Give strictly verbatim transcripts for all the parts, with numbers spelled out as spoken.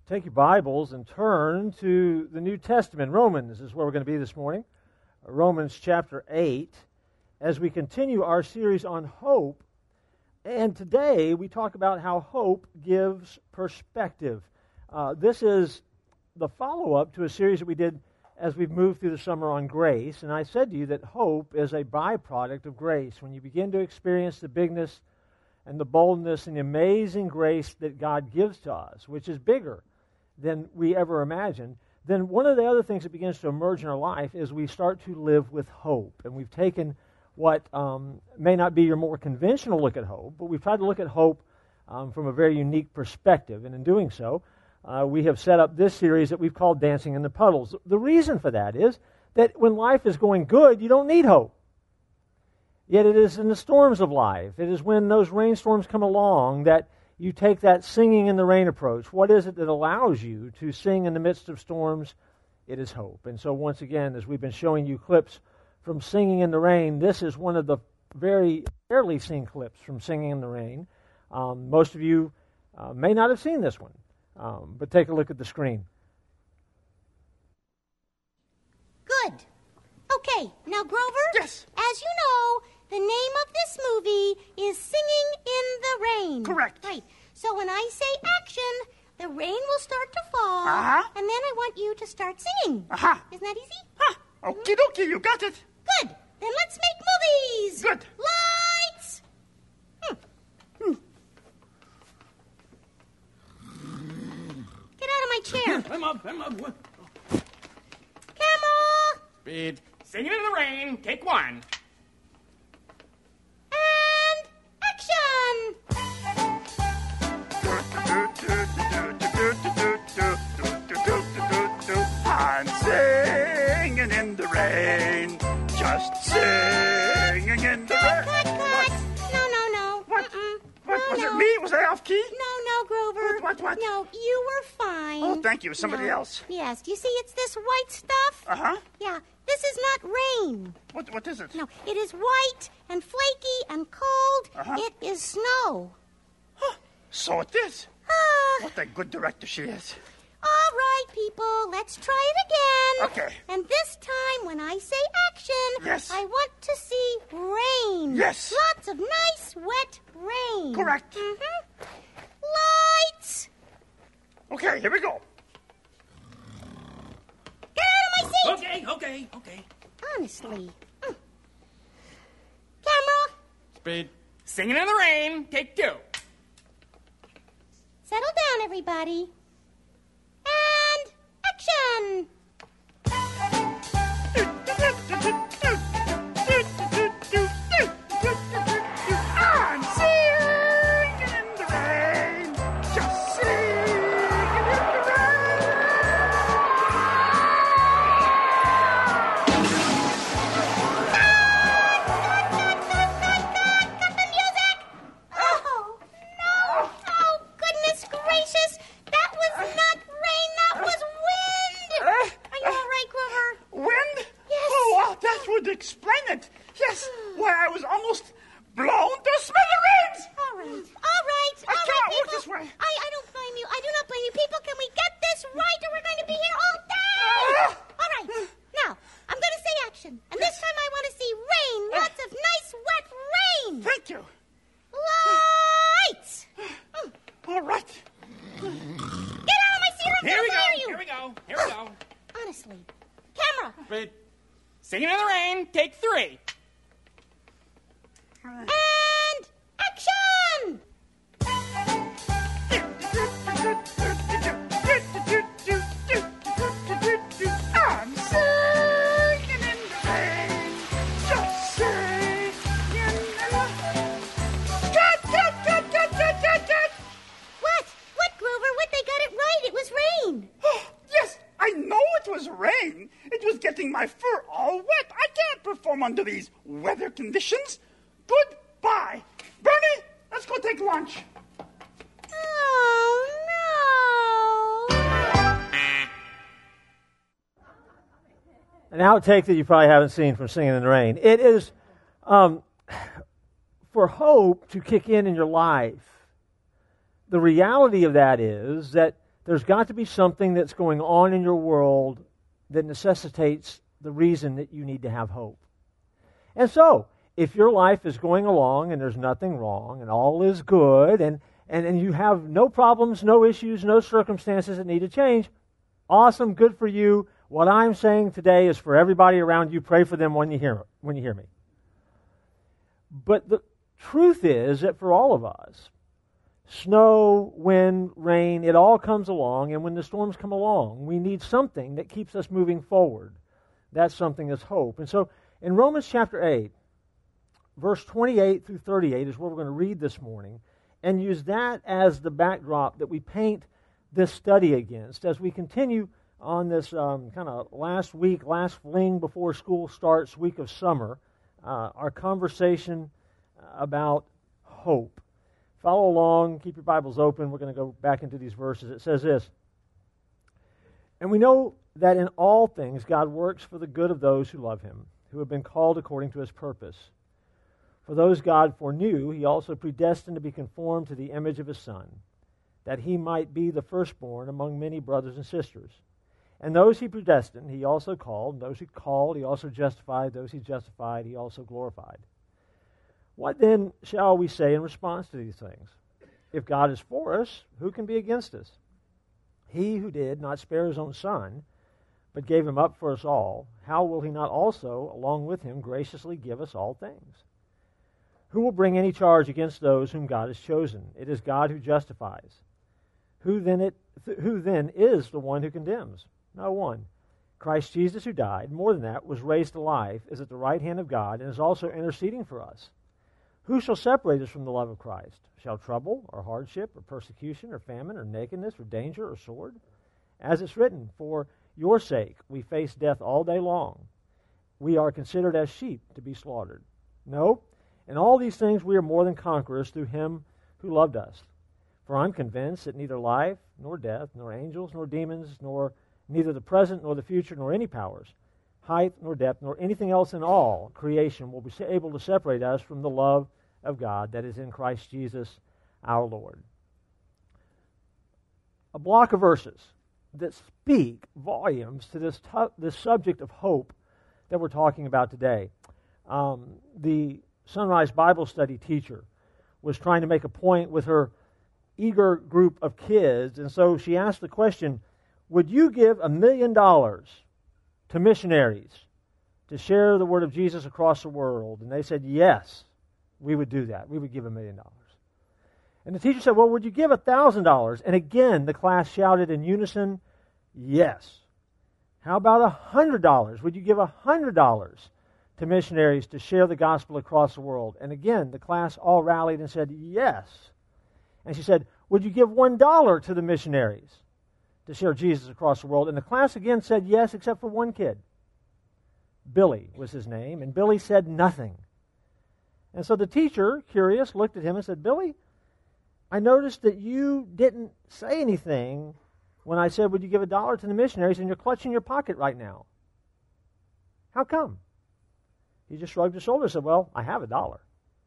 Take your Bibles and turn to the New Testament. Romans is where we're going to be this morning. Romans chapter eight, as we continue our series on hope. And today we talk about how hope gives perspective. Uh, this is the follow-up to a series that we did as we've moved through the summer on grace. And I said to you that hope is a byproduct of grace. When you begin to experience the bigness and the boldness and the amazing grace that God gives to us, which is bigger than we ever imagined, then one of the other things that begins to emerge in our life is we start to live with hope. And we've taken what um, may not be your more conventional look at hope, but we've tried to look at hope um, from a very unique perspective. And in doing so, uh, we have set up this series that we've called Dancing in the Puddles. The reason for that is that when life is going good, you don't need hope. Yet it is in the storms of life, it is when those rainstorms come along that you take that singing in the rain approach. What is it that allows you to sing in the midst of storms? It is hope. And so once again, as we've been showing you clips from Singing in the Rain, this is one of the very rarely seen clips from Singing in the Rain. Um, most of you uh, may not have seen this one, um, but take a look at the screen. Good. Okay, now Grover? Yes. As you know, the name of this movie is Singing in the Rain. Correct. Right. So when I say action, the rain will start to fall. Uh-huh. And then I want you to start singing. Uh-huh. Isn't that easy? Ah, okie dokie, you got it. Good. Then let's make movies. Good. Lights. Hmm. Hmm. Get out of my chair. I'm up, I'm up. Camera. Speed. Singing in the Rain, take one. And action. I'm singing in the rain, just singing in the Cut, rain. cut, cut. No, no, no. What? Mm-mm. What? No, Was no. it me? Was I off key? No, no, Grover. What, what, what? No, you were fine. Oh, thank you. Somebody No. else. Yes. Do you see it's this white stuff? Uh-huh. Yeah. This is not rain. What? What is it? No, it is white and flaky and cold. Uh-huh. It is snow. Huh. So it is. Ah. What a good director she is. All right, people. Let's try it again. Okay. And this time, when I say action, Yes. I want to see rain. Yes. Lots of nice, wet rain. Correct. Mm-hmm. Lights. Okay, here we go. Get out of my seat. Okay, okay, okay. Honestly. Mm. Camera. Speed. Singing in the Rain, take two. Settle down, everybody. And action. I'm singing in the rain, just singing in the rain. Cut the music. Oh, no. Oh, goodness gracious. That was not rain. That was wind. Are you all right, Grover? Wind? Yes. Oh, well, that would explain it. Yes. Why, I was almost blown to smithereens. All right. All right. I All right, cannot people. work this way. I, I don't blame you. I do not blame you. People, can we get this right or we're going to be here all day? Ah. All right. Now, I'm going to say action. And this time I want to see rain. Lots of nice, wet rain. Thank you. Lights. Mm. All right. Get out of my seat. I'm Here going we to go, fire you. here we go, here we go. Honestly. Camera. Speed. Singing in the Rain, take three. And action. I'm singing in the rain, just singing in the rain. Cut, cut, cut, cut, cut, cut, cut. What? What, Grover? What? They got it right. It was rain. Oh, yes, I know it was rain. It was getting my fur all wet. I can't perform under these weather conditions. Goodbye. Bernie, let's go take lunch. Oh, no. An outtake that you probably haven't seen from Singing in the Rain. It is um, for hope to kick in in your life. The reality of that is that there's got to be something that's going on in your world that necessitates the reason that you need to have hope. And so, if your life is going along and there's nothing wrong and all is good and, and, and you have no problems, no issues, no circumstances that need to change, awesome, good for you. What I'm saying today is for everybody around you, pray for them when you hear, when you hear me. But the truth is that for all of us, snow, wind, rain, it all comes along, and when the storms come along, we need something that keeps us moving forward. That something is hope. And so in Romans chapter eight, verse twenty-eight through thirty-eight is where we're going to read this morning, and use that as the backdrop that we paint this study against as we continue on this um, kind of last week, last fling before school starts, week of summer, uh, our conversation about hope. Follow along, keep your Bibles open. We're going to go back into these verses. It says this, "And we know that in all things God works for the good of those who love him, who have been called according to his purpose. For those God foreknew, he also predestined to be conformed to the image of his Son, that he might be the firstborn among many brothers and sisters. And those he predestined, he also called. And those he called, he also justified. Those he justified, he also glorified. What then shall we say in response to these things? If God is for us, who can be against us? He who did not spare his own Son, but gave him up for us all, how will he not also, along with him, graciously give us all things? Who will bring any charge against those whom God has chosen? It is God who justifies. Who then, it, th- who then is the one who condemns? No one. Christ Jesus, who died, more than that, was raised to life, is at the right hand of God, and is also interceding for us. Who shall separate us from the love of Christ? Shall trouble, or hardship, or persecution, or famine, or nakedness, or danger, or sword? As it's written, for your sake we face death all day long. We are considered as sheep to be slaughtered. No, in all these things we are more than conquerors through him who loved us. For I'm convinced that neither life, nor death, nor angels, nor demons, nor neither the present, nor the future, nor any powers, height, nor depth, nor anything else in all creation will be able to separate us from the love of God that is in Christ Jesus our Lord." A block of verses that speak volumes to this tu- this subject of hope that we're talking about today. Um, the Sunrise Bible Study teacher was trying to make a point with her eager group of kids, and so she asked the question, would you give a million dollars to missionaries to share the word of Jesus across the world? And they said, yes, we would do that. We would give a million dollars. And the teacher said, well, would you give a thousand dollars? And again, the class shouted in unison, yes. How about a hundred dollars? Would you give a hundred dollars to missionaries to share the gospel across the world? And again, the class all rallied and said, yes. And she said, would you give one dollar to the missionaries to share Jesus across the world? And the class again said yes, except for one kid. Billy was his name, and Billy said nothing. And so the teacher, curious, looked at him and said, Billy, I noticed that you didn't say anything when I said, would you give a dollar to the missionaries, and you're clutching your pocket right now. How come? He just shrugged his shoulders and said, well, I have a dollar.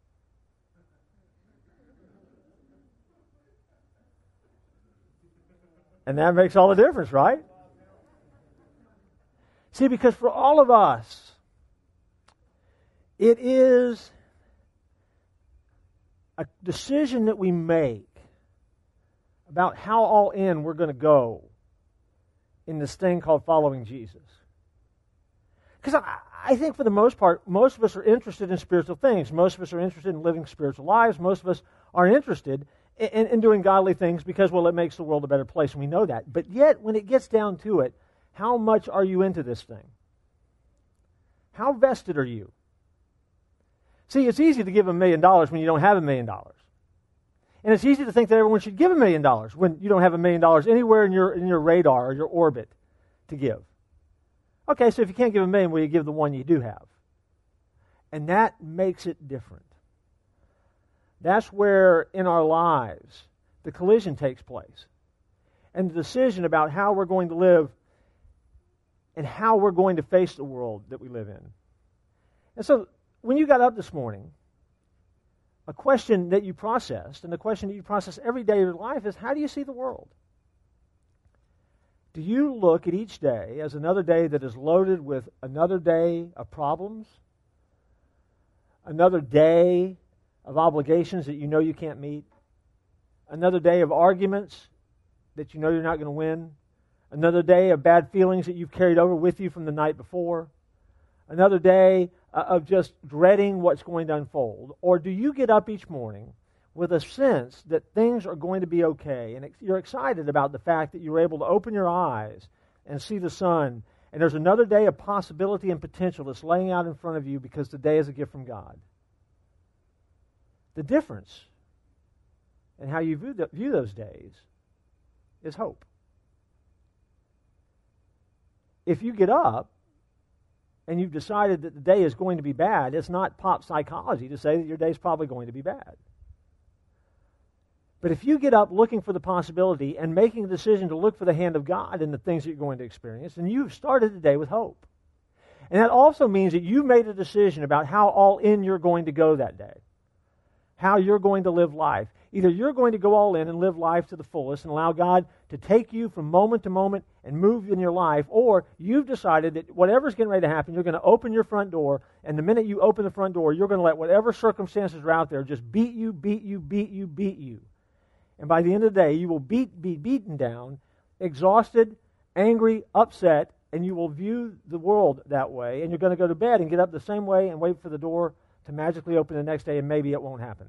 And that makes all the difference, right? See, because for all of us, it is a decision that we make about how all in we're going to go in this thing called following Jesus. Because I, I think for the most part, most of us are interested in spiritual things. Most of us are interested in living spiritual lives. Most of us are interested in, in, in doing godly things because, well, it makes the world a better place, and we know that. But yet, when it gets down to it, how much are you into this thing? How vested are you? See, it's easy to give a million dollars when you don't have a million dollars. And it's easy to think that everyone should give a million dollars when you don't have a million dollars anywhere in your in your radar or your orbit to give. Okay, so if you can't give a million, well, you give the one you do have. And that makes it different. That's where, in our lives, the collision takes place. And the decision about how we're going to live and how we're going to face the world that we live in. And so, when you got up this morning, a question that you processed, and the question that you process every day of your life is, how do you see the world? Do you look at each day as another day that is loaded with another day of problems? Another day of obligations that you know you can't meet? Another day of arguments that you know you're not going to win? Another day of bad feelings that you've carried over with you from the night before? Another day uh, of just dreading what's going to unfold? Or do you get up each morning with a sense that things are going to be okay, and you're excited about the fact that you're able to open your eyes and see the sun, and there's another day of possibility and potential that's laying out in front of you because the day is a gift from God? The difference in how you view, the, view those days is hope. If you get up and you've decided that the day is going to be bad, it's not pop psychology to say that your day is probably going to be bad. But if you get up looking for the possibility and making a decision to look for the hand of God in the things that you're going to experience, then you've started the day with hope. And that also means that you made a decision about how all in you're going to go that day, how you're going to live life. Either you're going to go all in and live life to the fullest and allow God to take you from moment to moment and move in your life, or you've decided that whatever's getting ready to happen, you're going to open your front door, and the minute you open the front door, you're going to let whatever circumstances are out there just beat you, beat you, beat you, beat you. And by the end of the day, you will beat, be beaten down, exhausted, angry, upset, and you will view the world that way, and you're going to go to bed and get up the same way and wait for the door to magically open the next day, and maybe it won't happen.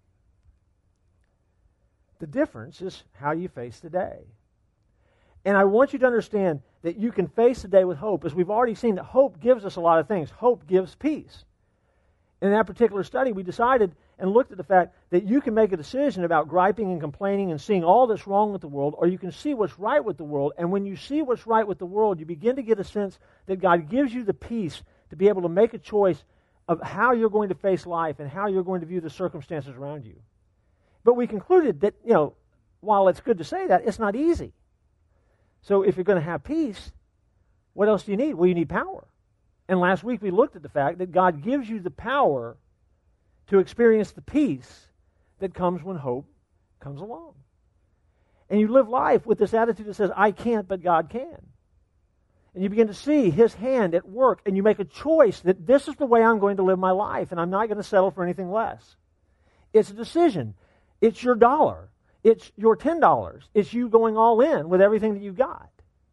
The difference is how you face the day. And I want you to understand that you can face the day with hope. As we've already seen, that hope gives us a lot of things. Hope gives peace. In that particular study, we decided and looked at the fact that you can make a decision about griping and complaining and seeing all that's wrong with the world, or you can see what's right with the world. And when you see what's right with the world, you begin to get a sense that God gives you the peace to be able to make a choice of how you're going to face life and how you're going to view the circumstances around you. But we concluded that, you know, while it's good to say that, it's not easy. So if you're going to have peace, what else do you need? Well, you need power. And last week we looked at the fact that God gives you the power to experience the peace that comes when hope comes along. And you live life with this attitude that says, I can't, but God can. And you begin to see His hand at work, and you make a choice that this is the way I'm going to live my life, and I'm not going to settle for anything less. It's a decision. It's your dollar. It's your ten dollars. It's you going all in with everything that you've got.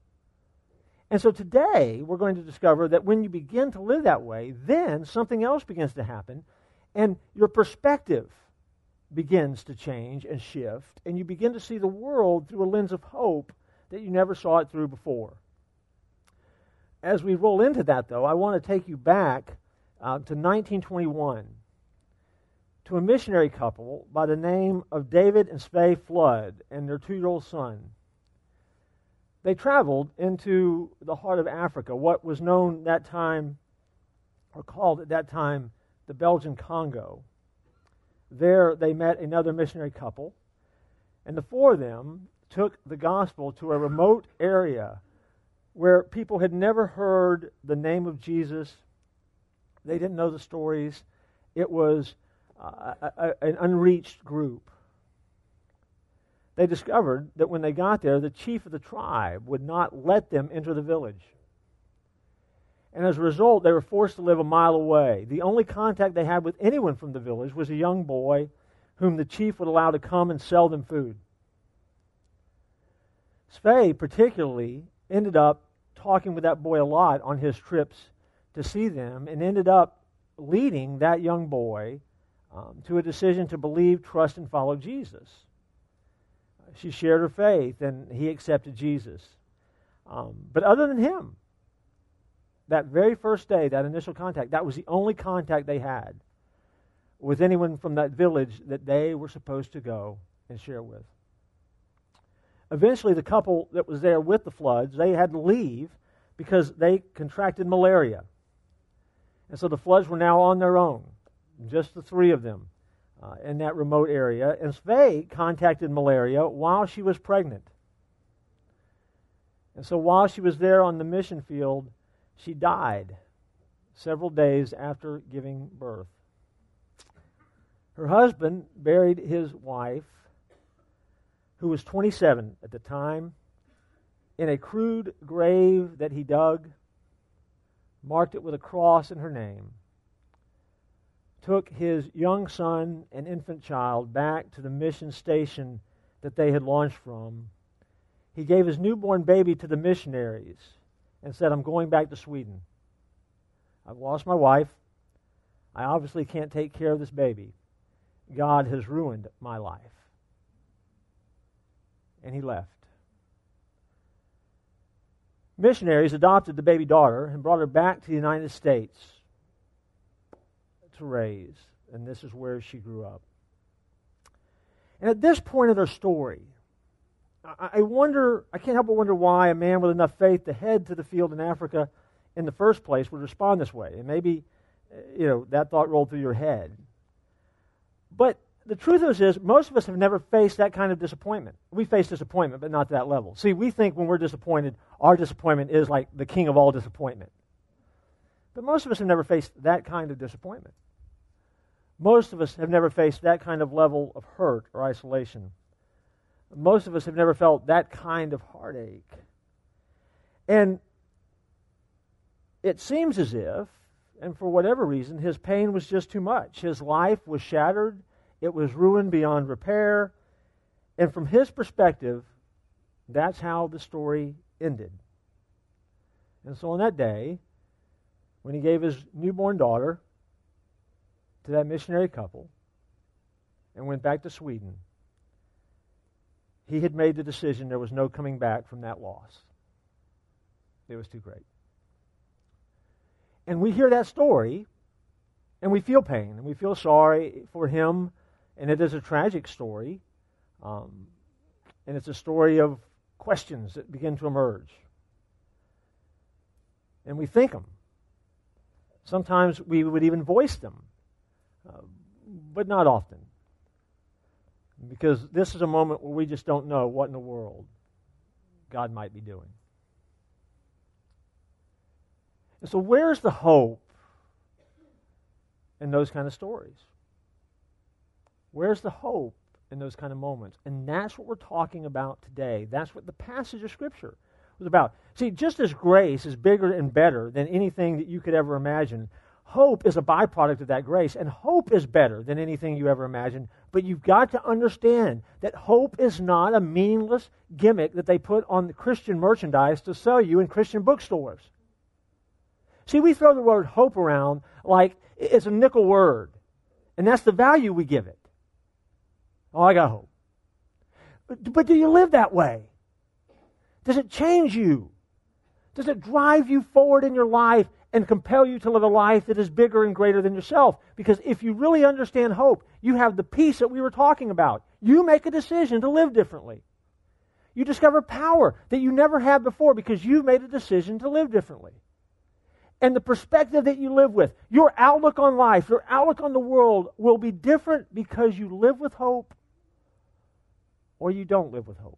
And so today, we're going to discover that when you begin to live that way, then something else begins to happen, and your perspective begins to change and shift, and you begin to see the world through a lens of hope that you never saw it through before. As we roll into that, though, I want to take you back uh, to nineteen twenty-one, to a missionary couple by the name of David and Svea Flood and their two-year-old son. They traveled into the heart of Africa, what was known that time, or called at that time, the Belgian Congo. There they met another missionary couple, and the four of them took the gospel to a remote area where people had never heard the name of Jesus. They didn't know the stories. It was uh, a, a, an unreached group. They discovered that when they got there, the chief of the tribe would not let them enter the village. And as a result, they were forced to live a mile away. The only contact they had with anyone from the village was a young boy whom the chief would allow to come and sell them food. Svea particularly ended up talking with that boy a lot on his trips to see them, and ended up leading that young boy um, to a decision to believe, trust, and follow Jesus. She shared her faith, and he accepted Jesus. Um, but other than him, that very first day, that initial contact, that was the only contact they had with anyone from that village that they were supposed to go and share with. Eventually, the couple that was there with the floods, they had to leave because they contracted malaria. And so the floods were now on their own, just the three of them uh, in that remote area. And Svea contacted malaria while she was pregnant. And so while she was there on the mission field, she died several days after giving birth. Her husband buried his wife, who was twenty-seven at the time, in a crude grave that he dug, marked it with a cross in her name, took his young son and infant child back to the mission station that they had launched from. He gave his newborn baby to the missionaries and said, I'm going back to Sweden. I've lost my wife. I obviously can't take care of this baby. God has ruined my life. And he left. Missionaries adopted the baby daughter and brought her back to the United States to raise. And this is where she grew up. And at this point of their story, I wonder, I can't help but wonder why a man with enough faith to head to the field in Africa in the first place would respond this way. And maybe, you know, that thought rolled through your head. But the truth is, is most of us have never faced that kind of disappointment. We face disappointment, but not to that level. See, we think when we're disappointed, our disappointment is like the king of all disappointment. But most of us have never faced that kind of disappointment. Most of us have never faced that kind of level of hurt or isolation. Most of us have never felt that kind of heartache. And it seems as if, and for whatever reason, his pain was just too much. His life was shattered. It was ruined beyond repair. And from his perspective, that's how the story ended. And so on that day, when he gave his newborn daughter to that missionary couple and went back to Sweden, he had made the decision there was no coming back from that loss. It was too great. And we hear that story, and we feel pain, and we feel sorry for him, and it is a tragic story, um, and it's a story of questions that begin to emerge. And we think them. Sometimes we would even voice them, uh, but not often. Because this is a moment where we just don't know what in the world God might be doing. And so where's the hope in those kind of stories? Where's the hope in those kind of moments? And that's what we're talking about today. That's what the passage of Scripture was about. See, just as grace is bigger and better than anything that you could ever imagine, hope is a byproduct of that grace, and hope is better than anything you ever imagined. But you've got to understand that hope is not a meaningless gimmick that they put on the Christian merchandise to sell you in Christian bookstores. See, we throw the word hope around like it's a nickel word, and that's the value we give it. Oh, I got hope. But, but do you live that way? Does it change you? Does it drive you forward in your life and compel you to live a life that is bigger and greater than yourself? Because if you really understand hope, you have the peace that we were talking about. You make a decision to live differently. You discover power that you never had before because you made a decision to live differently. And the perspective that you live with, your outlook on life, your outlook on the world will be different because you live with hope or you don't live with hope.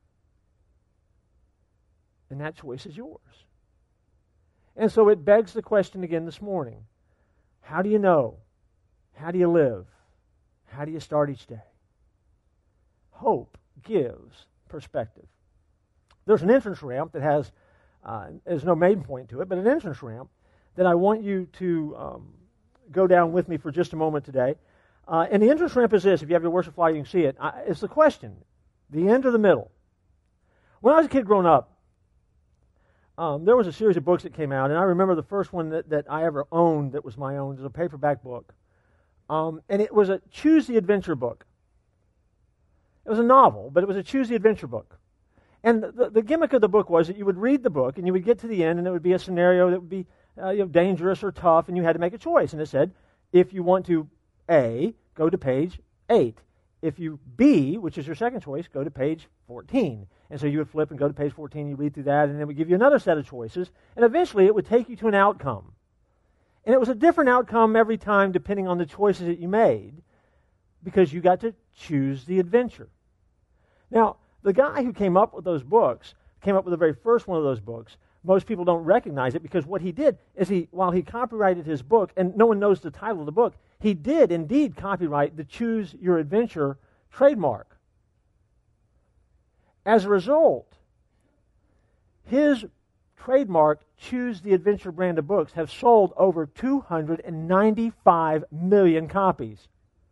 And that choice is yours. And so it begs the question again this morning. How do you know? How do you live? How do you start each day? Hope gives perspective. There's an entrance ramp that has, uh, there's no main point to it, but an entrance ramp that I want you to um, go down with me for just a moment today. Uh, and the entrance ramp is this. If you have your worship flag, you can see it. I, it's the question, the end or the middle? When I was a kid growing up, Um, there was a series of books that came out, and I remember the first one that, that I ever owned that was my own. It was a paperback book. Um, and it was a Choose the Adventure book. It was a novel, but it was a Choose the Adventure book. And the, the gimmick of the book was that you would read the book, and you would get to the end, and it would be a scenario that would be uh, you know, dangerous or tough, and you had to make a choice. And it said, if you want to A, go to page eight. If you B, which is your second choice, go to page fourteen. And so you would flip and go to page fourteen, you read through that, and it would give you another set of choices, and eventually it would take you to an outcome. And it was a different outcome every time depending on the choices that you made, because you got to choose the adventure. Now, the guy who came up with those books, came up with the very first one of those books, most people don't recognize it because what he did is he, while he copyrighted his book, and no one knows the title of the book, he did indeed copyright the Choose Your Adventure trademark. As a result, his trademark Choose the Adventure brand of books have sold over two hundred ninety-five million copies.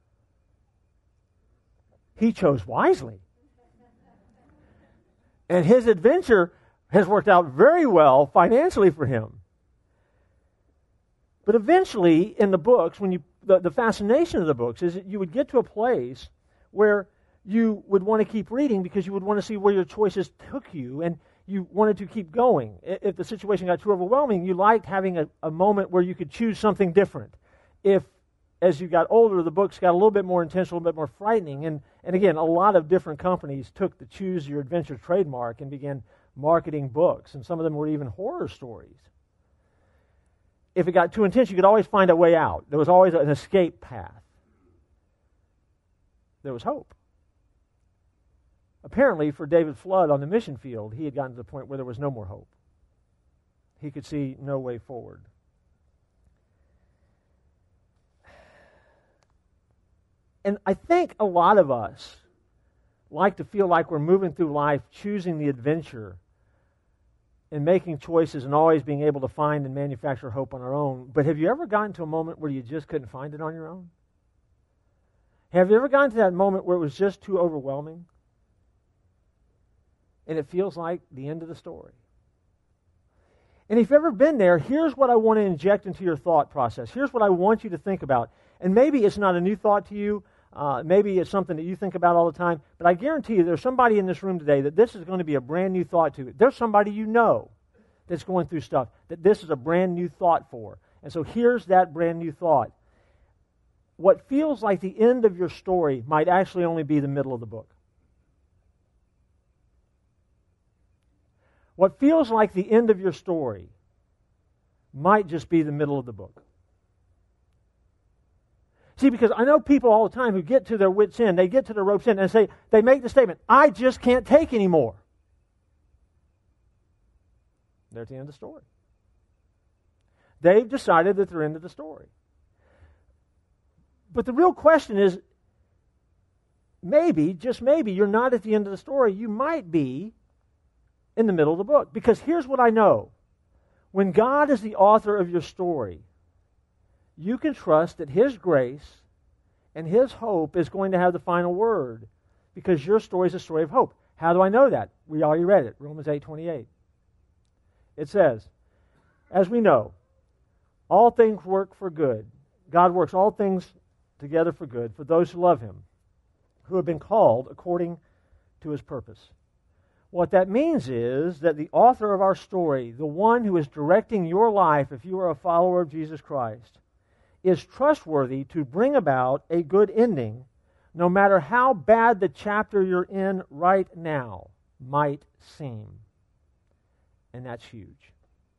He chose wisely. And his adventure has worked out very well financially for him. But eventually, in the books, when you the, the fascination of the books is that you would get to a place where you would want to keep reading because you would want to see where your choices took you, and you wanted to keep going. If the situation got too overwhelming, you liked having a, a moment where you could choose something different. If, as you got older, the books got a little bit more intense, a little bit more frightening, and, and again, a lot of different companies took the Choose Your Adventure trademark and began marketing books, and some of them were even horror stories. If it got too intense, you could always find a way out. There was always an escape path. There was hope. Apparently, for David Flood on the mission field, he had gotten to the point where there was no more hope. He could see no way forward. And I think a lot of us like to feel like we're moving through life choosing the adventure and making choices and always being able to find and manufacture hope on our own. But have you ever gotten to a moment where you just couldn't find it on your own? Have you ever gotten to that moment where it was just too overwhelming? And it feels like the end of the story. And if you've ever been there, here's what I want to inject into your thought process. Here's what I want you to think about. And maybe it's not a new thought to you. Uh, maybe it's something that you think about all the time. But I guarantee you there's somebody in this room today that this is going to be a brand new thought to. There's somebody you know that's going through stuff that this is a brand new thought for. And so here's that brand new thought. What feels like the end of your story might actually only be the middle of the book. What feels like the end of your story might just be the middle of the book. See, because I know people all the time who get to their wits' end, they get to their rope's end and say, they make the statement, I just can't take anymore. They're at the end of the story. They've decided that they're into the story. But the real question is, maybe, just maybe, you're not at the end of the story. You might be in the middle of the book. Because here's what I know. When God is the author of your story, you can trust that His grace and His hope is going to have the final word, because your story is a story of hope. How do I know that? We already read it, Romans eight twenty-eight. It says, as we know, all things work for good. God works all things together for good for those who love Him, who have been called according to His purpose. What that means is that the author of our story, the one who is directing your life if you are a follower of Jesus Christ, is trustworthy to bring about a good ending, no matter how bad the chapter you're in right now might seem. And that's huge.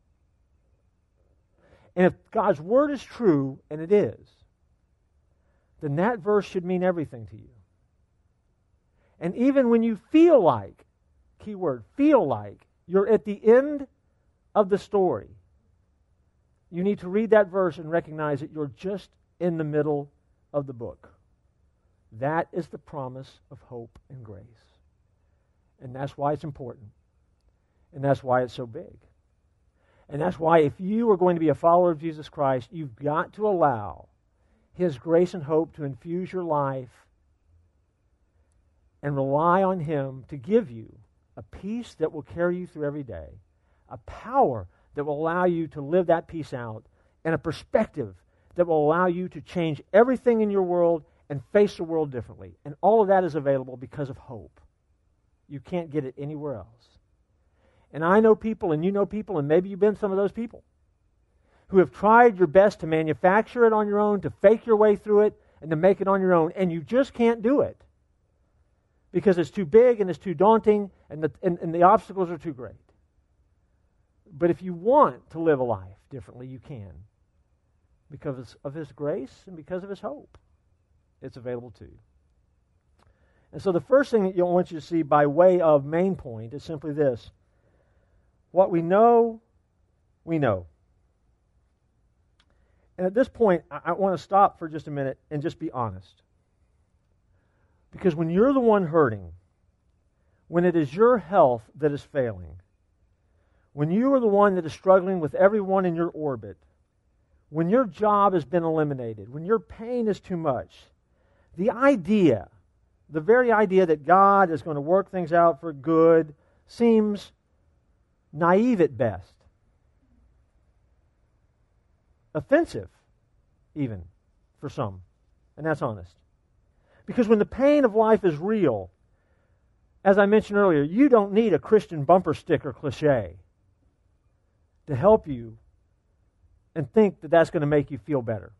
And if God's Word is true, and it is, then that verse should mean everything to you. And even when you feel like, key word, feel like you're at the end of the story, you need to read that verse and recognize that you're just in the middle of the book. That is the promise of hope and grace. And that's why it's important. And that's why it's so big. And that's why if you are going to be a follower of Jesus Christ, you've got to allow His grace and hope to infuse your life and rely on Him to give you a peace that will carry you through every day, a power that will allow you to live that peace out, and a perspective that will allow you to change everything in your world and face the world differently. And all of that is available because of hope. You can't get it anywhere else. And I know people, and you know people, and maybe you've been some of those people, who have tried your best to manufacture it on your own, to fake your way through it, and to make it on your own, and you just can't do it. Because it's too big and it's too daunting, and the, and, and the obstacles are too great. But if you want to live a life differently, you can. Because of His grace and because of His hope. It's available to you. And so the first thing that I want you to see by way of main point is simply this. What we know, we know. And at this point, I, I want to stop for just a minute and just be honest. Because when you're the one hurting, when it is your health that is failing, when you are the one that is struggling with everyone in your orbit, when your job has been eliminated, when your pain is too much, the idea, the very idea that God is going to work things out for good seems naive at best. Offensive, even, for some. And that's honest. Because when the pain of life is real, as I mentioned earlier, you don't need a Christian bumper sticker cliche to help you and think that that's going to make you feel better.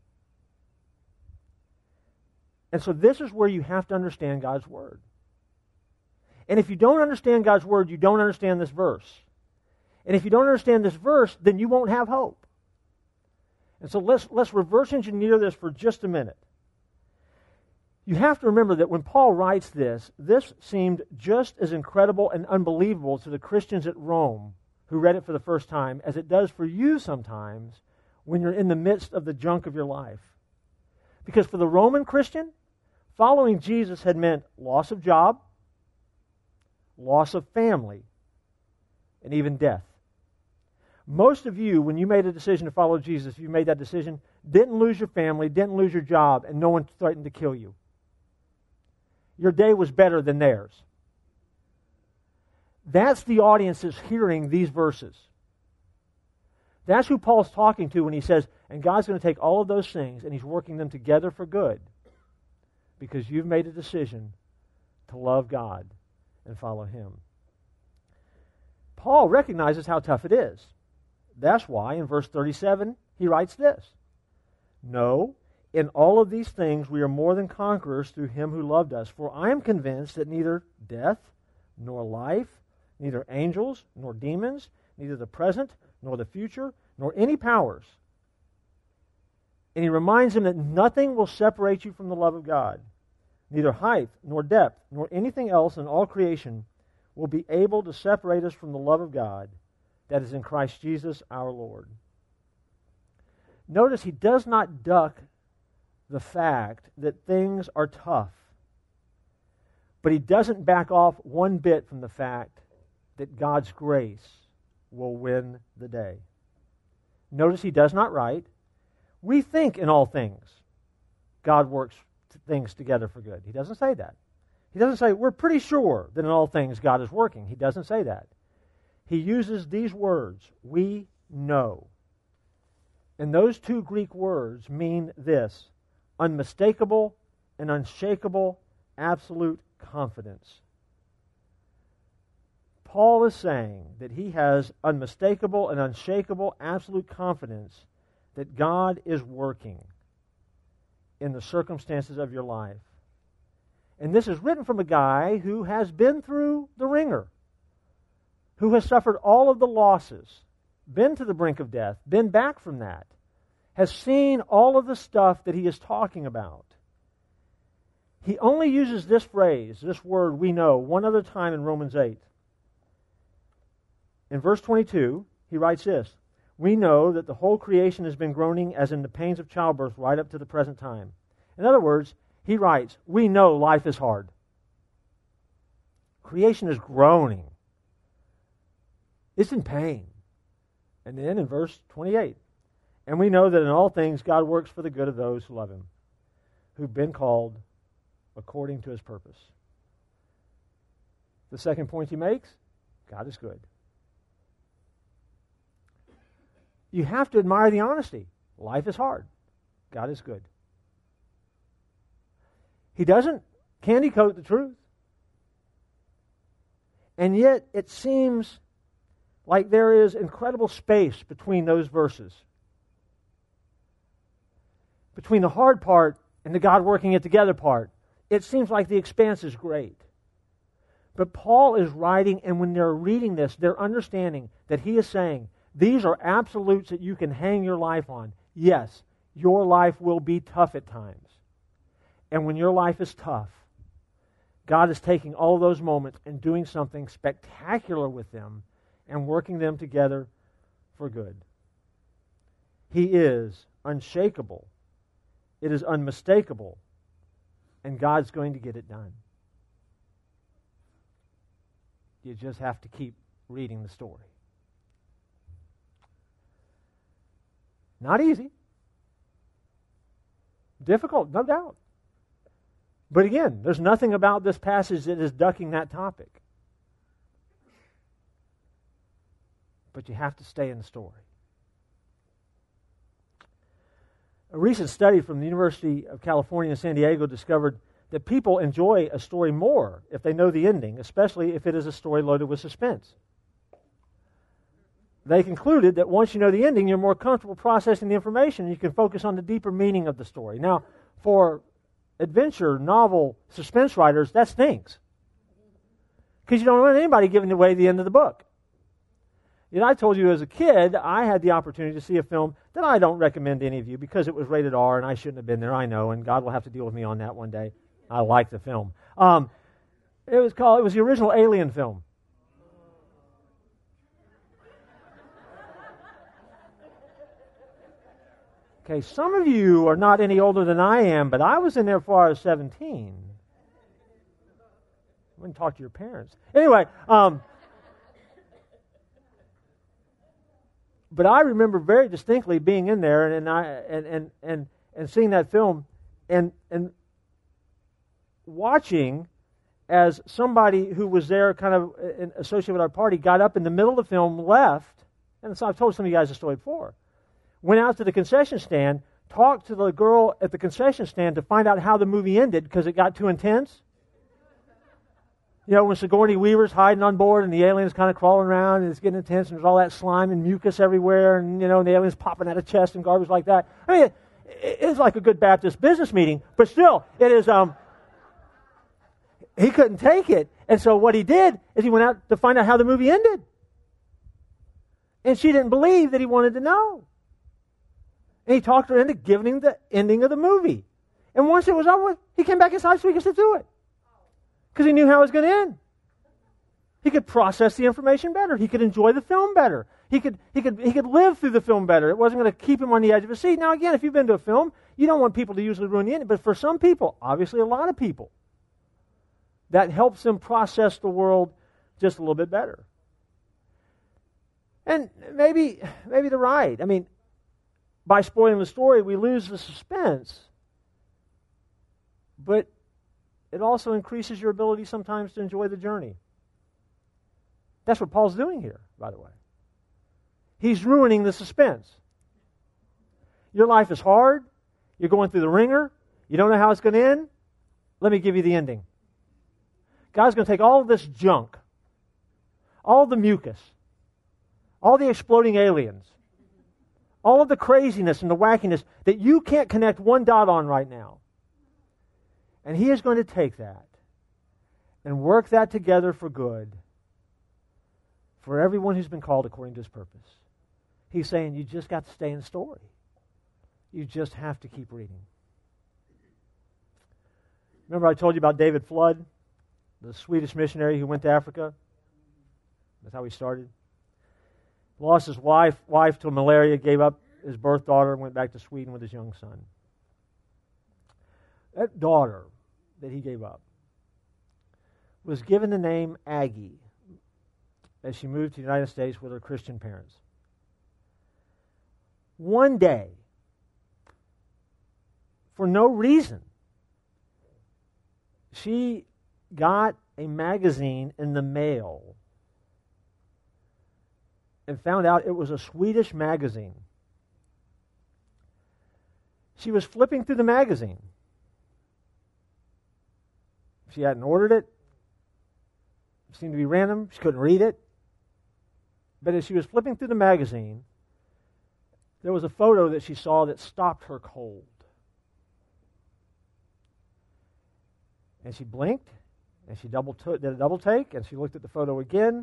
And so this is where you have to understand God's Word. And if you don't understand God's Word, you don't understand this verse. And if you don't understand this verse, then you won't have hope. And so let's, let's reverse engineer this for just a minute. You have to remember that when Paul writes this, this seemed just as incredible and unbelievable to the Christians at Rome who read it for the first time as it does for you sometimes when you're in the midst of the junk of your life. Because for the Roman Christian, following Jesus had meant loss of job, loss of family, and even death. Most of you, when you made a decision to follow Jesus, you made that decision, didn't lose your family, didn't lose your job, and no one threatened to kill you. Your day was better than theirs. That's the audience that's hearing these verses. That's who Paul's talking to when he says, and God's going to take all of those things and He's working them together for good because you've made a decision to love God and follow Him. Paul recognizes how tough it is. That's why in verse thirty-seven he writes this. No, in all of these things we are more than conquerors through Him who loved us. For I am convinced that neither death nor life, neither angels nor demons, neither the present nor the future, nor any powers. And he reminds him that nothing will separate you from the love of God. Neither height nor depth nor anything else in all creation will be able to separate us from the love of God that is in Christ Jesus our Lord. Notice he does not duck the fact that things are tough, but he doesn't back off one bit from the fact that God's grace will win the day. Notice he does not write, we think in all things God works things together for good. He doesn't say that. He doesn't say, we're pretty sure that in all things God is working. He doesn't say that. He uses these words, we know. And those two Greek words mean this, unmistakable and unshakable absolute confidence. Paul is saying that he has unmistakable and unshakable absolute confidence that God is working in the circumstances of your life. And this is written from a guy who has been through the ringer, who has suffered all of the losses, been to the brink of death, been back from that, has seen all of the stuff that he is talking about. He only uses this phrase, this word, we know, one other time in Romans eight. In verse twenty-two, he writes this, we know that the whole creation has been groaning as in the pains of childbirth right up to the present time. In other words, he writes, we know life is hard. Creation is groaning. It's in pain. And then in verse twenty-eight, and we know that in all things God works for the good of those who love Him, who've been called according to His purpose. The second point he makes, God is good. You have to admire the honesty. Life is hard. God is good. He doesn't candy coat the truth. And yet it seems like there is incredible space between those verses. Between the hard part and the God working it together part. It seems like the expanse is great. But Paul is writing, and when they're reading this, they're understanding that he is saying, these are absolutes that you can hang your life on. Yes, your life will be tough at times. And when your life is tough, God is taking all of those moments and doing something spectacular with them and working them together for good. He is unshakable. It is unmistakable. And God's going to get it done. You just have to keep reading the story. Not easy. Difficult, no doubt. But again, there's nothing about this passage that is ducking that topic. But you have to stay in the story. A recent study from the University of California in San Diego discovered that people enjoy a story more if they know the ending, especially if it is a story loaded with suspense. They concluded that once you know the ending, you're more comfortable processing the information and you can focus on the deeper meaning of the story. Now, for adventure, novel, suspense writers, that stinks. Because you don't want anybody giving away the end of the book. You know, I told you as a kid, I had the opportunity to see a film that I don't recommend to any of you because it was rated R and I shouldn't have been there, I know, and God will have to deal with me on that one day. I like the film. Um, it was called, it was the original Alien film. Okay, some of you are not any older than I am, but I was in there before I was seventeen. I wouldn't talk to your parents. Anyway, um, but I remember very distinctly being in there and, and I and, and, and, and seeing that film and and watching as somebody who was there kind of associated with our party got up in the middle of the film, left, and so I've told some of you guys the story before. Went out to the concession stand, talked to the girl at the concession stand to find out how the movie ended because it got too intense. You know, when Sigourney Weaver's hiding on board and the alien's kind of crawling around and it's getting intense and there's all that slime and mucus everywhere and, you know, and the alien's popping out of chest and garbage like that. I mean, it, it's like a good Baptist business meeting, but still, it is, um, he couldn't take it. And so what he did is he went out to find out how the movie ended. And she didn't believe that he wanted to know. And he talked her into giving him the ending of the movie. And once it was over with, he came back inside so he could sit through it. Because he knew how it was going to end. He could process the information better. He could enjoy the film better. He could he could he could live through the film better. It wasn't going to keep him on the edge of his seat. Now again, if you've been to a film, you don't want people to usually ruin the ending. But for some people, obviously a lot of people, that helps them process the world just a little bit better. And maybe maybe they're right. I mean, by spoiling the story, we lose the suspense. But it also increases your ability sometimes to enjoy the journey. That's what Paul's doing here, by the way. He's ruining the suspense. Your life is hard. You're going through the ringer. You don't know how it's going to end. Let me give you the ending. God's going to take all of this junk, all the mucus, all the exploding aliens, all of the craziness and the wackiness that you can't connect one dot on right now. And He is going to take that and work that together for good for everyone who's been called according to His purpose. He's saying you just got to stay in the story. You just have to keep reading. Remember I told you about David Flood, the Swedish missionary who went to Africa? That's how he started. Lost his wife, wife to malaria, gave up his birth daughter, and went back to Sweden with his young son. That daughter that he gave up was given the name Aggie as she moved to the United States with her Christian parents. One day, for no reason, she got a magazine in the mail and found out it was a Swedish magazine. She was flipping through the magazine. She hadn't ordered it. It seemed to be random. She couldn't read it. But as she was flipping through the magazine, there was a photo that she saw that stopped her cold. And she blinked, and she double t- did a double take, and she looked at the photo again.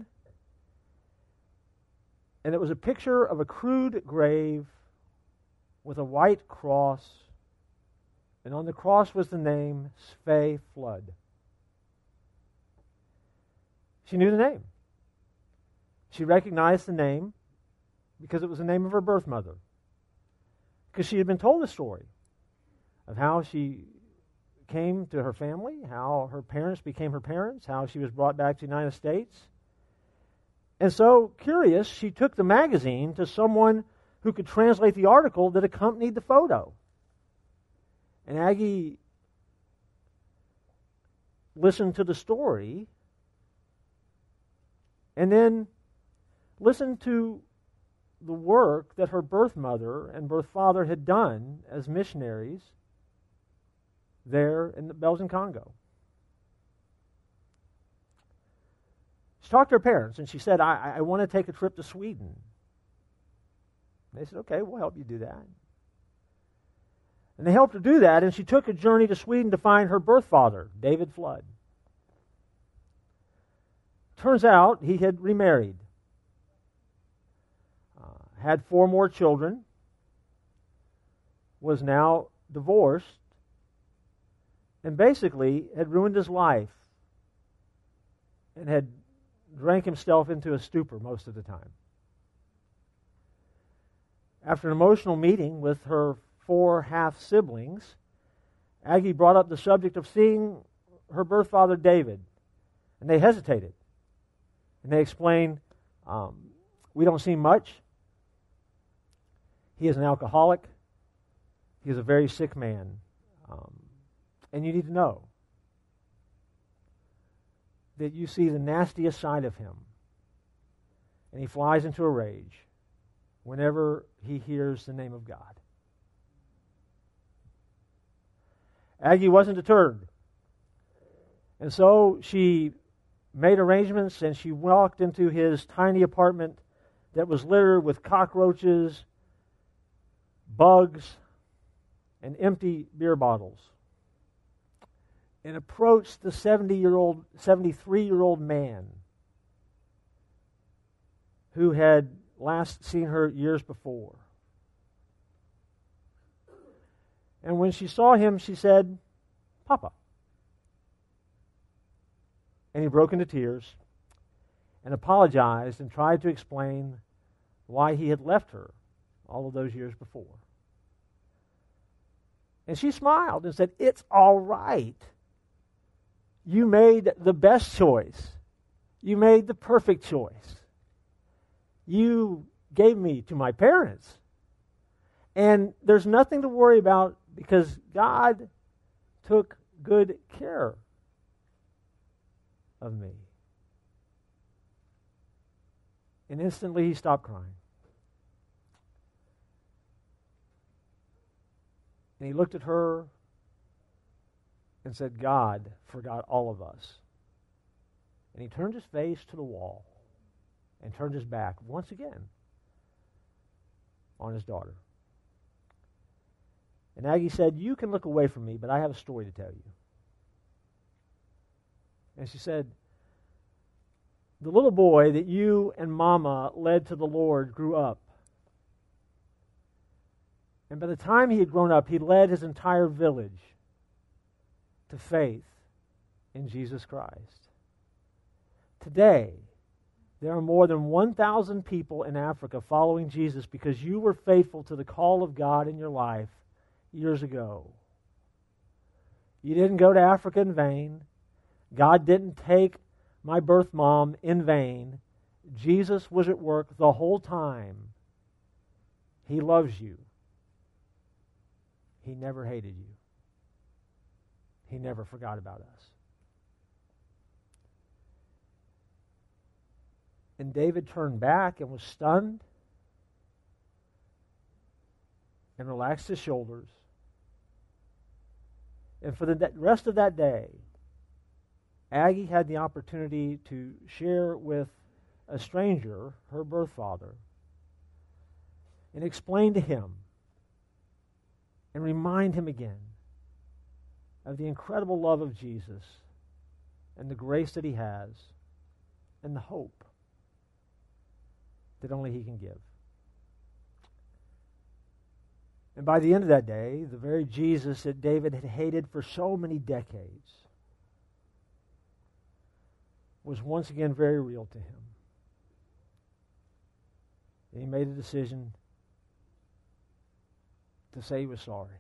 And it was a picture of a crude grave with a white cross, and on the cross was the name Sve Flood. She knew the name. She recognized the name because it was the name of her birth mother. Because she had been told the story of how she came to her family, how her parents became her parents, how she was brought back to the United States. And so, curious, she took the magazine to someone who could translate the article that accompanied the photo. And Aggie listened to the story and then listened to the work that her birth mother and birth father had done as missionaries there in the Belgian Congo. She talked to her parents and she said, I, I want to take a trip to Sweden. And they said, okay, we'll help you do that. And they helped her do that, and she took a journey to Sweden to find her birth father, David Flood. Turns out he had remarried, uh, had four more children, was now divorced, and basically had ruined his life and had drank himself into a stupor most of the time. After an emotional meeting with her four half-siblings, Aggie brought up the subject of seeing her birth father, David, and they hesitated. And they explained, um, we don't see much. He is an alcoholic. He is a very sick man. Um, and you need to know that you see the nastiest side of him. And he flies into a rage whenever he hears the name of God. Aggie wasn't deterred. And so she made arrangements and she walked into his tiny apartment that was littered with cockroaches, bugs, and empty beer bottles, and approached the seventy-year-old, seventy-three-year-old man who had last seen her years before. And when she saw him, she said, Papa. And he broke into tears and apologized and tried to explain why he had left her all of those years before. And she smiled and said, it's all right. You made the best choice. You made the perfect choice. You gave me to my parents. And there's nothing to worry about because God took good care of me. And instantly he stopped crying. And he looked at her and said, God forgot all of us. And he turned his face to the wall and turned his back once again on his daughter. And Aggie said, you can look away from me, but I have a story to tell you. And she said, the little boy that you and Mama led to the Lord grew up. And by the time he had grown up, he led his entire village to faith in Jesus Christ. Today, there are more than one thousand people in Africa following Jesus because you were faithful to the call of God in your life years ago. You didn't go to Africa in vain. God didn't take my birth mom in vain. Jesus was at work the whole time. He loves you. He never hated you. He never forgot about us. And David turned back and was stunned and relaxed his shoulders. And for the rest of that day, Aggie had the opportunity to share with a stranger, her birth father, and explain to him and remind him again of the incredible love of Jesus and the grace that he has and the hope that only he can give. And by the end of that day, the very Jesus that David had hated for so many decades was once again very real to him. And he made a decision to say he was sorry.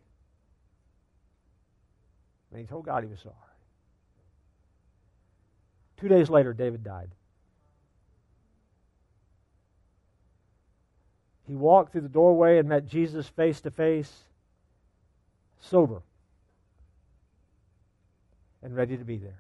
And he told God he was sorry. Two days later, David died. He walked through the doorway and met Jesus face to face, sober, and ready to be there.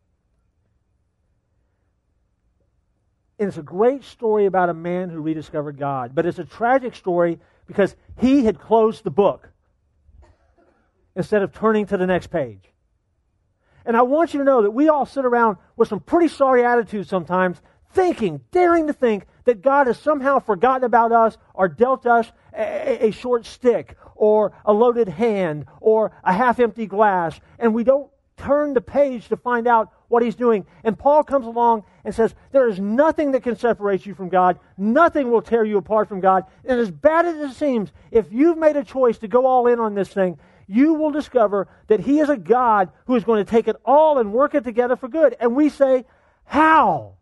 And it's a great story about a man who rediscovered God. But it's a tragic story because he had closed the book instead of turning to the next page. And I want you to know that we all sit around with some pretty sorry attitudes sometimes, thinking, daring to think, that God has somehow forgotten about us or dealt us a, a short stick or a loaded hand or a half-empty glass. And we don't turn the page to find out what He's doing. And Paul comes along and says, there is nothing that can separate you from God. Nothing will tear you apart from God. And as bad as it seems, if you've made a choice to go all in on this thing, you will discover that He is a God who is going to take it all and work it together for good. And we say, how?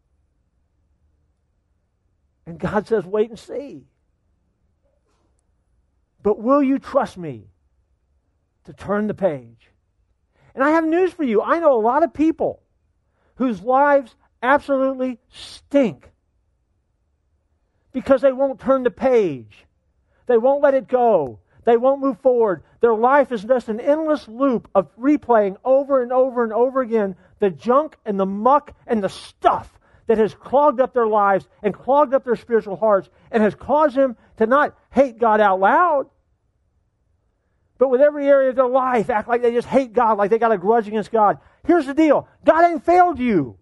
And God says, wait and see. But will you trust me to turn the page? And I have news for you. I know a lot of people whose lives absolutely stink because they won't turn the page. They won't let it go. They won't move forward. Their life is just an endless loop of replaying over and over and over again the junk and the muck and the stuff that has clogged up their lives and clogged up their spiritual hearts and has caused them to not hate God out loud, but with every area of their life act like they just hate God, like they got a grudge against God. Here's the deal. God ain't failed you.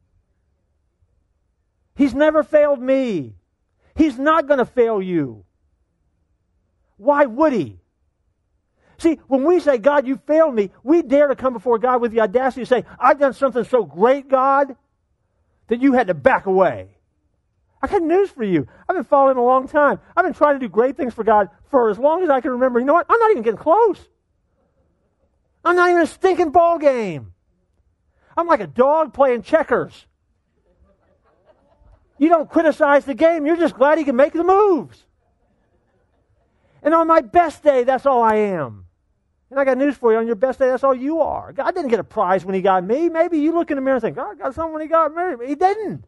He's never failed me. He's not going to fail you. Why would He? See, when we say, God, you failed me, we dare to come before God with the audacity to say, I've done something so great, God, that you had to back away. I got news for you. I've been following a long time. I've been trying to do great things for God for as long as I can remember. You know what? I'm not even getting close. I'm not even a stinking ball game. I'm like a dog playing checkers. You don't criticize the game. You're just glad he can make the moves. And on my best day, that's all I am. And I got news for you. On your best day, that's all you are. God didn't get a prize when He got me. Maybe you look in the mirror and think, God got something when He got me. He didn't.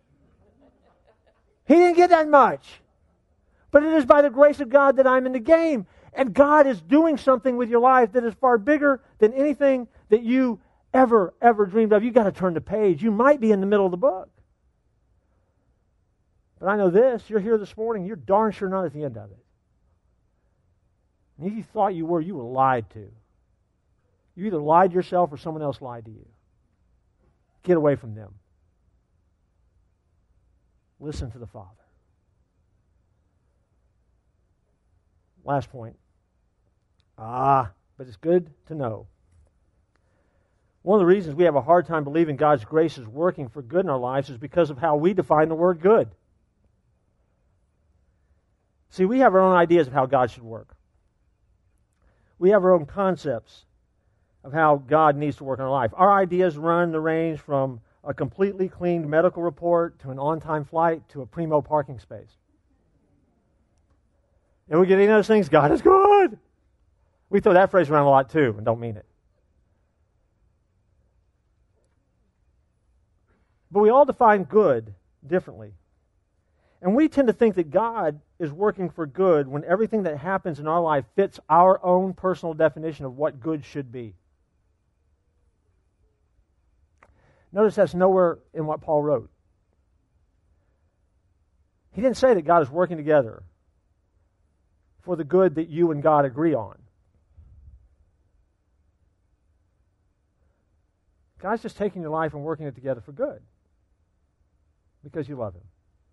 He didn't get that much. But it is by the grace of God that I'm in the game. And God is doing something with your life that is far bigger than anything that you ever, ever dreamed of. You've got to turn the page. You might be in the middle of the book. But I know this. You're here this morning. You're darn sure not at the end of it. And if you thought you were, you were lied to. You either lied to yourself or someone else lied to you. Get away from them. Listen to the Father. Last point. Ah, but it's good to know. One of the reasons we have a hard time believing God's grace is working for good in our lives is because of how we define the word good. See, we have our own ideas of how God should work. We have our own concepts of how God needs to work in our life. Our ideas run the range from a completely cleaned medical report to an on-time flight to a primo parking space. And we get into those things, God is good. We throw that phrase around a lot too and don't mean it. But we all define good differently. And we tend to think that God is working for good when everything that happens in our life fits our own personal definition of what good should be. Notice that's nowhere in what Paul wrote. He didn't say that God is working together for the good that you and God agree on. God's just taking your life and working it together for good because you love Him.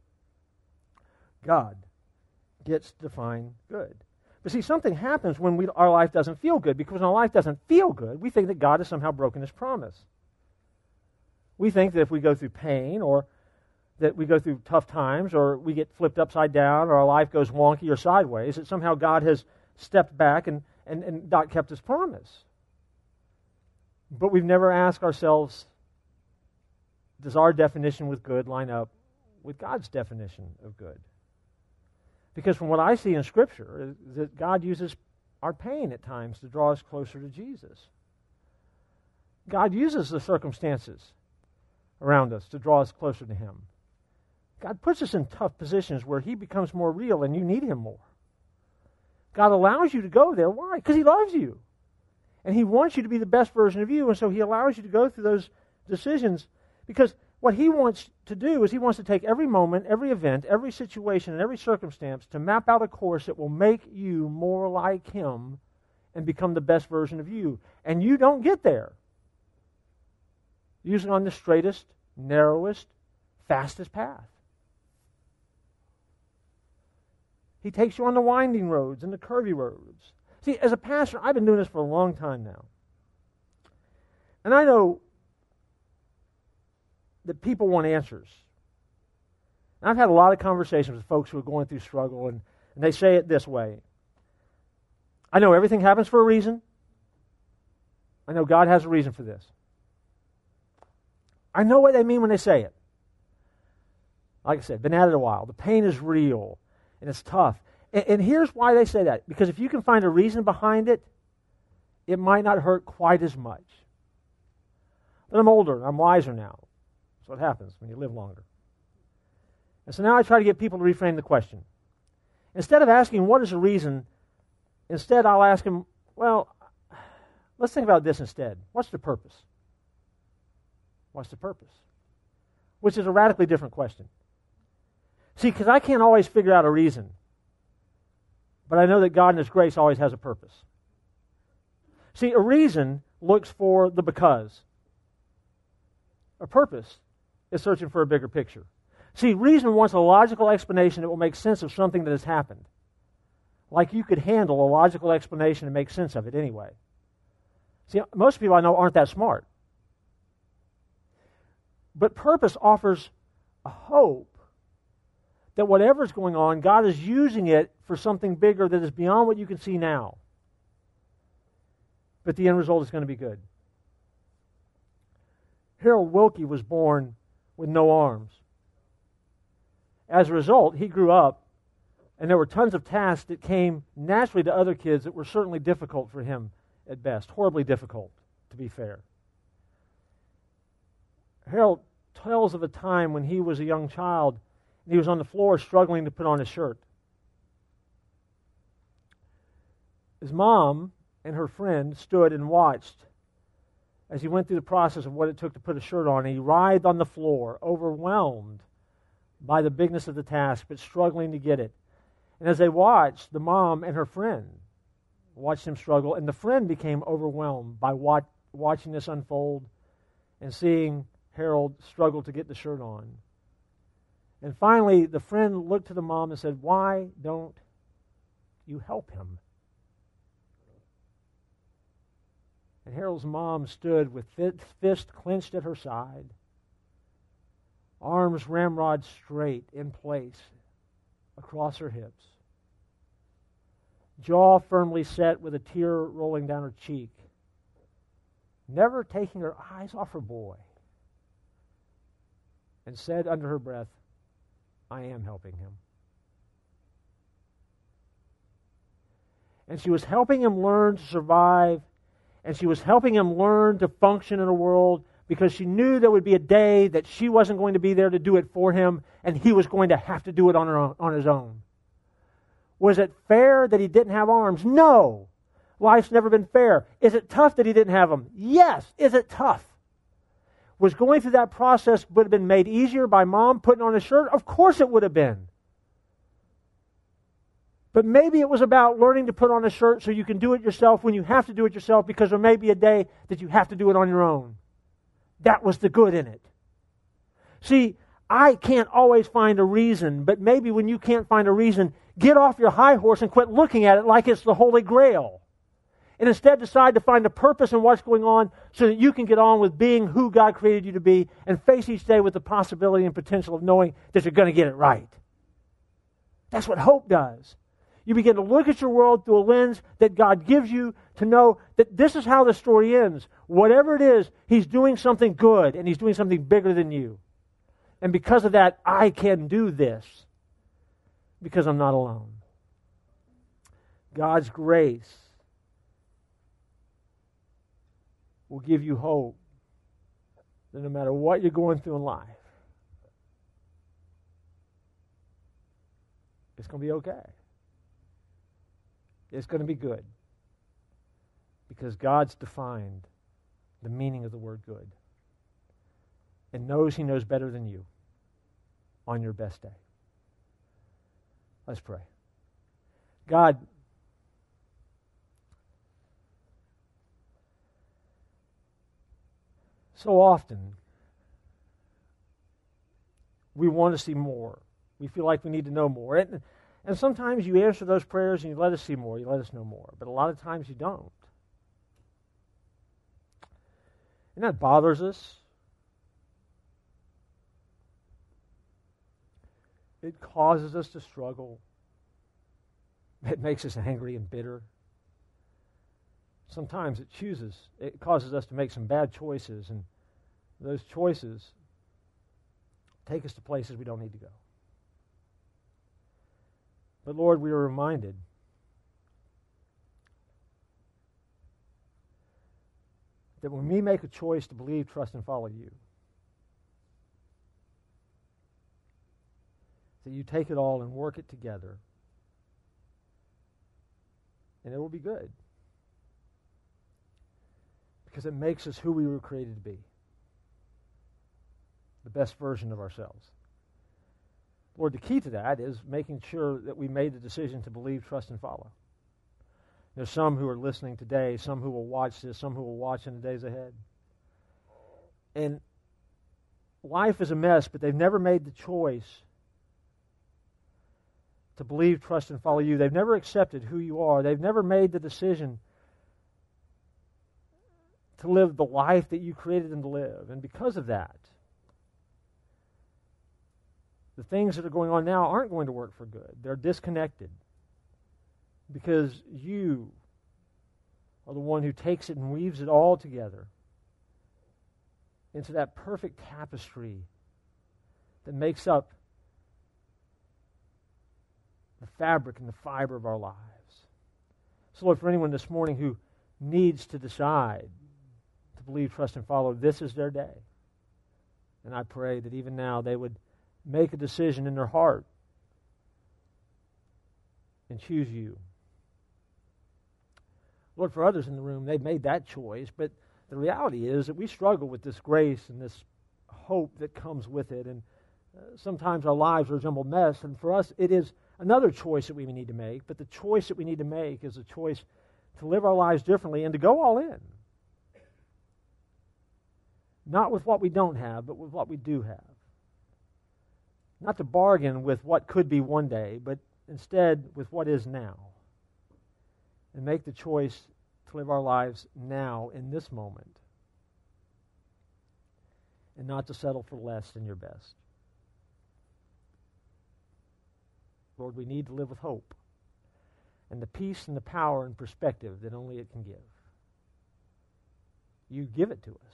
God gets to define good. But see, something happens when we, our life doesn't feel good, because when our life doesn't feel good, we think that God has somehow broken His promise. We think that if we go through pain, or that we go through tough times, or we get flipped upside down, or our life goes wonky or sideways, that somehow God has stepped back and, and, and not kept His promise. But we've never asked ourselves, does our definition with good line up with God's definition of good? Because from what I see in Scripture, is that God uses our pain at times to draw us closer to Jesus. God uses the circumstances around us to draw us closer to Him. God puts us in tough positions where he becomes more real and you need him more. God allows you to go there. Why? Because he loves you. And he wants you to be the best version of you, and so he allows you to go through those decisions, because what he wants to do is he wants to take every moment, every event, every situation, and every circumstance to map out a course that will make you more like him and become the best version of you. And you don't get there usually on the straightest, narrowest, fastest path. He takes you on the winding roads and the curvy roads. See, as a pastor, I've been doing this for a long time now. And I know that people want answers. And I've had a lot of conversations with folks who are going through struggle, and, and they say it this way. I know everything happens for a reason. I know God has a reason for this. I know what they mean when they say it. Like I said, been at it a while. The pain is real, and it's tough. And, and here's why they say that. Because if you can find a reason behind it, it might not hurt quite as much. But I'm older, I'm wiser now. That's what happens when you live longer. And so now I try to get people to reframe the question. Instead of asking, what is the reason? Instead, I'll ask them, well, let's think about this instead. What's the purpose? What's the purpose? Which is a radically different question. See, because I can't always figure out a reason. But I know that God in his grace always has a purpose. See, a reason looks for the because. A purpose is searching for a bigger picture. See, reason wants a logical explanation that will make sense of something that has happened. Like you could handle a logical explanation and make sense of it anyway. See, most people I know aren't that smart. But purpose offers a hope that whatever's going on, God is using it for something bigger that is beyond what you can see now. But the end result is going to be good. Harold Wilkie was born with no arms. As a result, he grew up, and there were tons of tasks that came naturally to other kids that were certainly difficult for him at best, horribly difficult, to be fair. Harold tells of a time when he was a young child and he was on the floor struggling to put on his shirt. His mom and her friend stood and watched as he went through the process of what it took to put a shirt on. And he writhed on the floor, overwhelmed by the bigness of the task, but struggling to get it. And as they watched, the mom and her friend watched him struggle, and the friend became overwhelmed by wat- watching this unfold and seeing Harold struggled to get the shirt on. And finally, the friend looked to the mom and said, "Why don't you help him?" And Harold's mom stood with fist clenched at her side, arms ramrod straight in place across her hips, jaw firmly set with a tear rolling down her cheek, never taking her eyes off her boy, and said under her breath, "I am helping him." And she was helping him learn to survive, and she was helping him learn to function in a world because she knew there would be a day that she wasn't going to be there to do it for him, and he was going to have to do it on, her own, on his own. Was it fair that he didn't have arms? No. Life's never been fair. Is it tough that he didn't have them? Yes. Is it tough? Was going through that process would have been made easier by mom putting on a shirt? Of course it would have been. But maybe it was about learning to put on a shirt so you can do it yourself when you have to do it yourself, because there may be a day that you have to do it on your own. That was the good in it. See, I can't always find a reason, but maybe when you can't find a reason, get off your high horse and quit looking at it like it's the Holy Grail. And instead decide to find a purpose in what's going on so that you can get on with being who God created you to be and face each day with the possibility and potential of knowing that you're going to get it right. That's what hope does. You begin to look at your world through a lens that God gives you to know that this is how the story ends. Whatever it is, He's doing something good and He's doing something bigger than you. And because of that, I can do this because I'm not alone. God's grace will give you hope that no matter what you're going through in life, It's going to be okay. It's going to be good. Because God's defined the meaning of the word good and knows He knows better than you on your best day. Let's pray. God, so often we want to see more. We feel like we need to know more. And, and sometimes you answer those prayers and you let us see more, you let us know more. But a lot of times you don't. And that bothers us. It causes us to struggle. It makes us angry and bitter. Sometimes it chooses, it causes us to make some bad choices, and those choices take us to places we don't need to go. But Lord, we are reminded that when we make a choice to believe, trust, and follow you, that you take it all and work it together, and it will be good. Because it makes us who we were created to be. The best version of ourselves. Lord, the key to that is making sure that we made the decision to believe, trust, and follow. There's some who are listening today, some who will watch this, some who will watch in the days ahead. And life is a mess, but they've never made the choice to believe, trust, and follow you. They've never accepted who you are. They've never made the decision to live the life that you created them to live. And because of that, the things that are going on now aren't going to work for good. They're disconnected. Because you are the one who takes it and weaves it all together into that perfect tapestry that makes up the fabric and the fiber of our lives. So, Lord, for anyone this morning who needs to decide to believe, trust, and follow, this is their day. And I pray that even now they would make a decision in their heart and choose you. Lord, for others in the room, they've made that choice, but the reality is that we struggle with this grace and this hope that comes with it, and uh, sometimes our lives are a jumbled mess, and for us it is another choice that we need to make, but the choice that we need to make is a choice to live our lives differently and to go all in. Not with what we don't have, but with what we do have. Not to bargain with what could be one day, but instead with what is now. And make the choice to live our lives now in this moment. And not to settle for less than your best. Lord, we need to live with hope and the peace and the power and perspective that only it can give. You give it to us.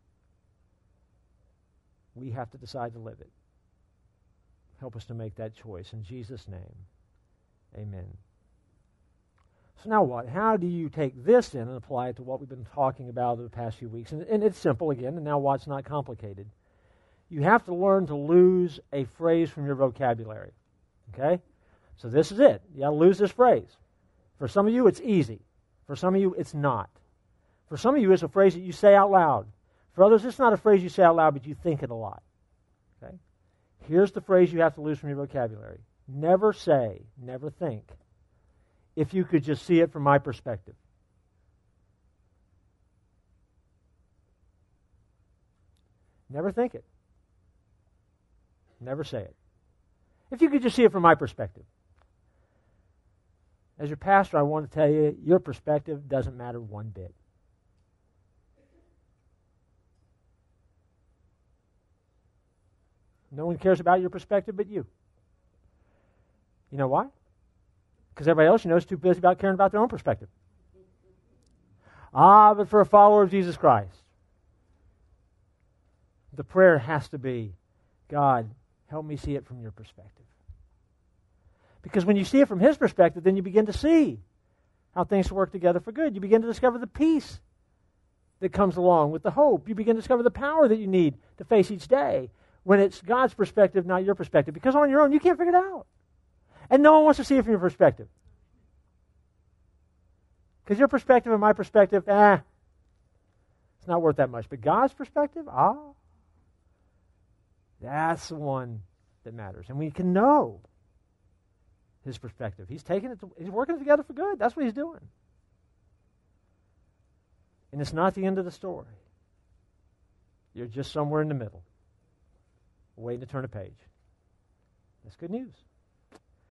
We have to decide to live it. Help us to make that choice. In Jesus' name, amen. So now what? How do you take this in and apply it to what we've been talking about over the past few weeks? And, and it's simple again, and now what's not complicated. You have to learn to lose a phrase from your vocabulary. Okay? So this is it. You got to lose this phrase. For some of you, it's easy. For some of you, it's not. For some of you, it's a phrase that you say out loud. For others, it's not a phrase you say out loud, but you think it a lot. Okay? Here's the phrase you have to lose from your vocabulary. Never say, never think, if you could just see it from my perspective. Never think it. Never say it. If you could just see it from my perspective. As your pastor, I want to tell you, your perspective doesn't matter one bit. No one cares about your perspective but you. You know why? Because everybody else you know is too busy about caring about their own perspective. Ah, but for a follower of Jesus Christ, the prayer has to be, God, help me see it from your perspective. Because when you see it from His perspective, then you begin to see how things work together for good. You begin to discover the peace that comes along with the hope. You begin to discover the power that you need to face each day when it's God's perspective, not your perspective. Because on your own, you can't figure it out. And no one wants to see it from your perspective. Because your perspective and my perspective, eh, it's not worth that much. But God's perspective, ah, that's the one that matters. And we can know his perspective. He's taking it, to, he's working it together for good. That's what he's doing. And it's not the end of the story. You're just somewhere in the middle, waiting to turn a page. That's good news.